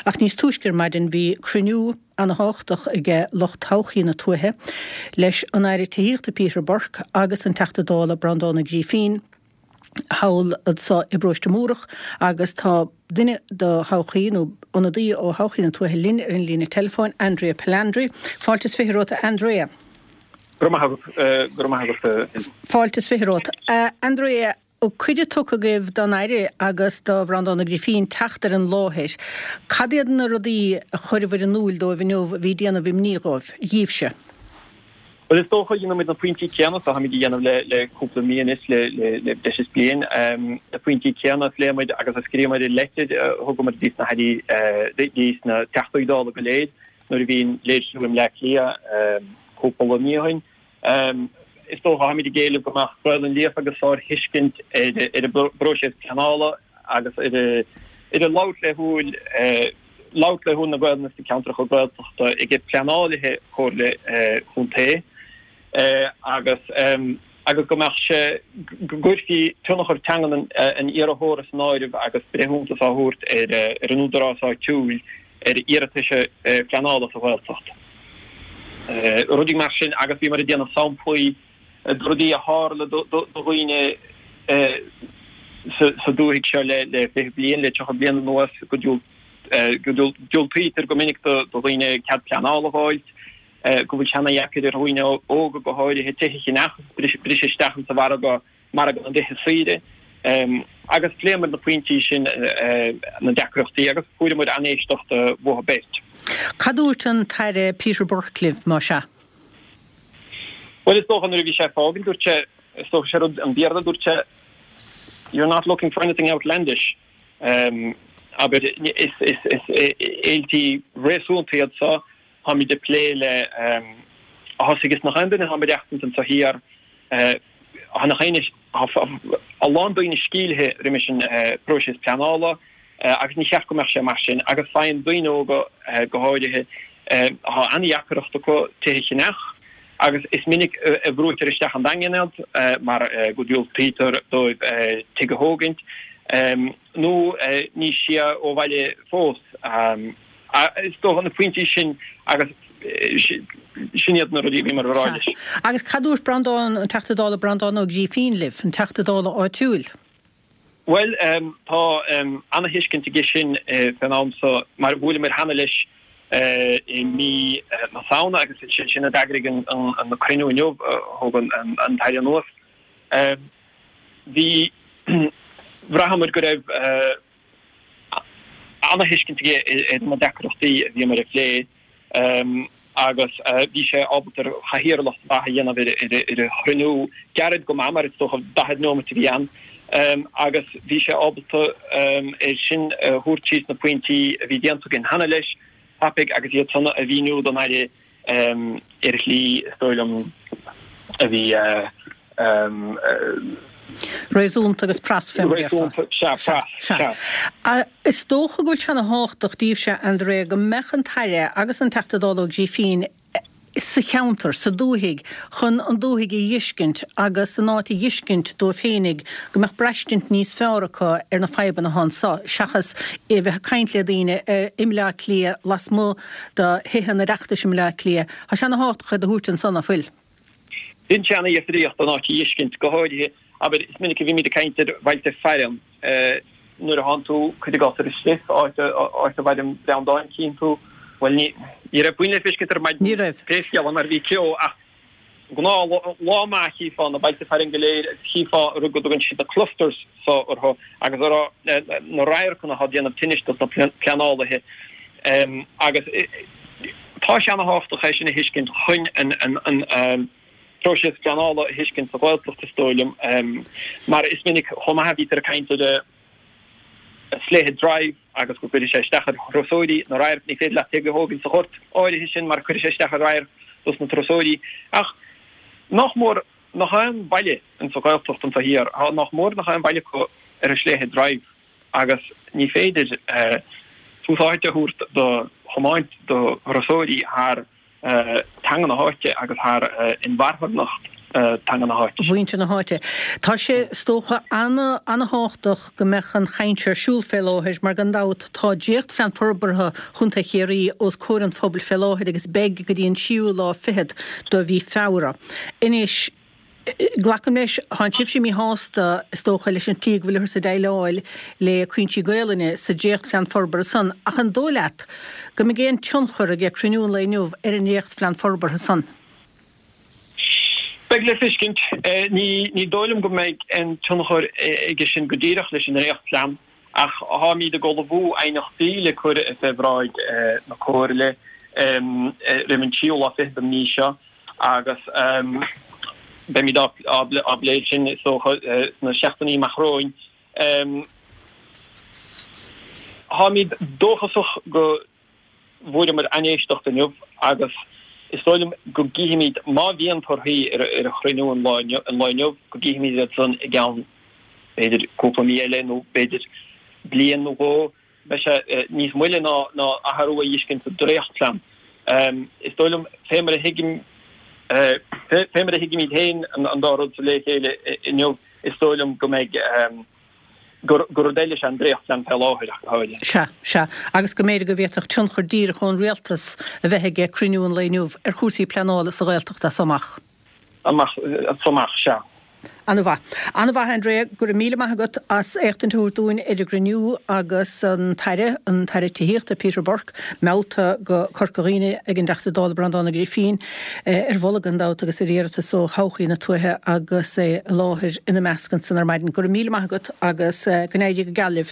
ach níos túisgur maidin bhí cruniú an háchtach ige locht tauchaí na tuathe leis an éirí tíochta Peter Burke agus an teachtadála Brandánna G. Fín hawl sa I broiste múrach agus tá duine do hauchaín ó onadaí ó hauchaín an tuathe linn ar an lína telefóin Andrea Palandri. Fáiltas fihiróta Andrea. Fáiltas fihiróta. Andrea, ó cuide tucha gibh don éire agus do Brandánna G. Fín teachtar an láthis. Cadiad na rudaí a chuirhar an núil dó bhí déanamh imníomh díobhse. Well, it's toch you know met een puntje kennen, so hebben die le couple mienis le discipline. De puntje kennen, le met als schreef met de letter, hoe met die naar die is naar 80 dollar geleden. Nu die een lezer hem lekker couple miehin. Is toch hebben die gele gemaakt, vooral een leven gesoord hiskend de broodjes kanalen, als de loutle hoe naar buiten de counter gebruikt. Ik heb kanalen hoorde goed agus gomeach goirci tunnachar tangan an iarahóras náirih agus brehúntas á húrt ar an údarás á túil ar iarataise pleanála sa bhiltacht. Rudí mar sin agus bhí mar déana sampóí rudí a hála do roiine sa dúigh se le fé blion le teach blian nuas go dúil Peter go minic do roiine cead pleanála bháilt. Go bhfuil sena jackid ar roiine óga go háide he teiche nach bris stachan sa war go mar an de side agus lémer na puintí sin na decrochttaí agus fuide mod anéistecht bh best. Cadúirt an taire Peter Burkliff má se? Well, is toch an vi sé fágin dúirte sto sé an bearda dúirte you're not looking for anything outlandish. Aber is éiltí réúntaíad sa ha mi de pléile has is nach an ha bechten sa hier han nach a landbeine skielhe remission proces planala agus ni cheach kom mar sin agus fein duinoga gehoidehe ha an jakercht ko teche nach agus is minnig broter steach an dangeneld maar godul Peter do tege hogent no ni si o weile fós is toch an puintí sin agus sinad na rodí mar ráis. Agus cadúr Brandán an teachtadála Brandánna G. Fín liv an teachtadála á túil? Well, tá anna hiiscinnta gi sin fannámsa mar bhfuil mar hana leis I mí na saona agus sinna dagrig an na crinú inniuh thugan an taile nuas. Bhí bhrahamar go raibh anna hiiscinnta gi na decrochtaí bhí mar a phlé agus bhí sé ábhatar chahiarlacht batha dhéanamh ar chruinú gearid go mar is toch 10 nómata bhí an agus bhí sé ábhatar sin thuirtíos na puintí bhí déanta gin hana leis hapig agus iad sanna a bhíú don éire ar chlí stoilm a bhí Réúnta agus pras fem Is dócha goil sena háchtach díobhse Andrea go mechan taire agus an teachtadála G. Fín sa cheantar sa dúthaigh chun an dúthaigh I dhiiscint agus an átaí dhiiscint dó féinnig go meach breistint níos fearracha ar na feiban na hansa seachas bheith caintlia daoine imlea clia las mó de héhan na reachtas imlea clia. Ha sena hátacha de húirtin sanna fuil. Din sena iadríocht an átaí dhiiscint go háidithe aber is minnig vi mi de keinter weite feieren nur han to kude gas er slif uit bij dem down down kien to wel ni hier puinle fisker met special maar vi kio gna la ma hi van de weite feieren geleden hifa rugodogen de clusters so or agus no raier kun had je finish dat kanale he agus ta aan hoofd ga je hiskind hun en proces kanale hiskent sa gweltoch te stoilm maar is minnig homa ha viter kaint de slehe drive agus go sé stachar rosodi na rair ni fé la tege hogin sa hort oide hisin mar ku sé stachar rair dus na trosodi ach noch mor noch een baile en sa gweltoch sa hier ha noch mor noch een baile ko slehe drive agus ni féidir fuáite hoort de gemeint de rosodi haar tangen haartje agus haar in warnacht tan an hart. Bhainte na háte. Tá sé stócha anna háach go mechan chaintear siúlfelláthir mar gan dát tá díocht flean forbartha chunta chéirí os córan phobal felláthir agus beg go dtíon siú lá fihead do bhí fára. Inis Glacamnéis han sib sé mí hásta stócha leis an tíag bhfuil sa daileáil le cuintí gaalaine sa díocht flean forbar san ach an dóleat go mé géon tionchar a ag cruinún le nuh an díocht flean forbar san. Begle fiskint ní dóilm go méid an tunnachir ige sin godíireach leis an réchtplan ach ha mí de golle bú einach díle chuire a febráid na choirle rimentíol a fi dem níse agus be mi ablésin so na 16í machróin ha mí dóchasach go bhfuide mar anéisteach den jobh agus is stoilm go gihimid ma vían thorhí a chruinú an láinjobh go gihimid san i gan beidir cópaíile nó beidir blian nó go be se níos muile ná aharú iscin a dréchtlam. Is stoilm fémar a higimid héin an dárod sa léchéile injobh is stoilm go méid Gorodéile an dréchtlam pe láthir háide. Se agus go méide go bhéach tunchar dír chun réaltas a bheithe cruinún leúh ar chúsaí pleanála sa réalteachta samach. Samach se. Anna bha Andrea gur míle maithagat as éachtain túúin idir grniú agus an taire tííocht a Peter Burke melta go corcaíine ag an deachta dála brandána Grifín ar bhlagan dát agus réirta so háchaí na tuthe agus láthir ina meascan san ar maidin gur míle maithagat agus gnéide go galibh